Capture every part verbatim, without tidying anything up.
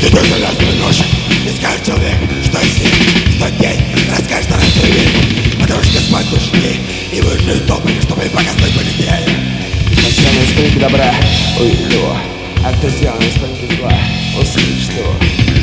только ласковый нож. Искать человек, что с ним в тот день расскажет о свою жизнь. Потому что спать лучше дней и выжить топами, чтобы показать полетели. Кто сделан из спинки добра, увидит его, а кто сделан из спинки зла, услышит его.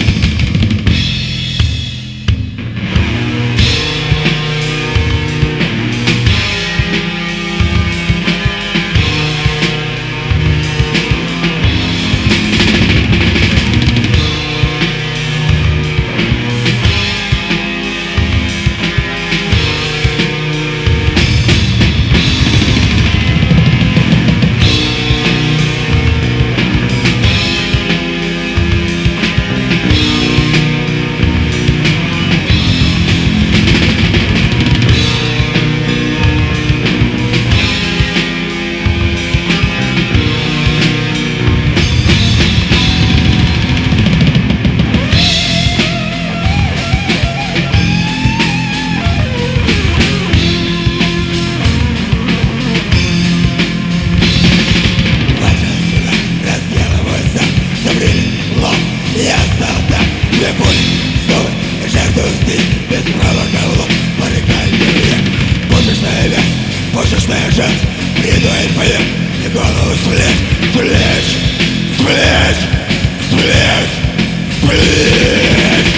Я стал так, две пули, снова жертвую стиль. Без права голову порекай вверх. Пушечная вязь, пушечная жесть. Придует поем и голову свлечь. Свлечь, свлечь, свлечь, свлечь.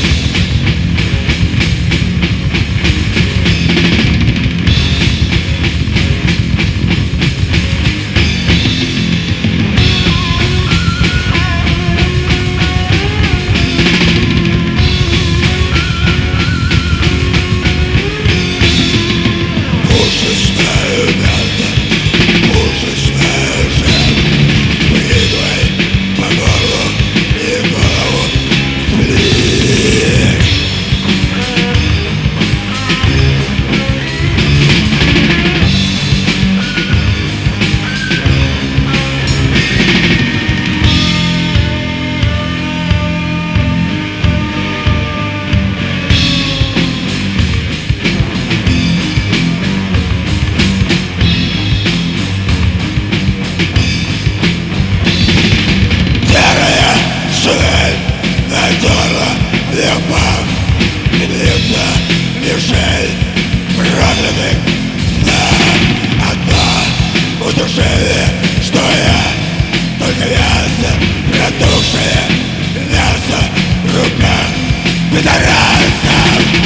Любовь, медлится мишель проклятых снов. Одно удушение, что я только мясо, протухшее мясо в руках пидорасов.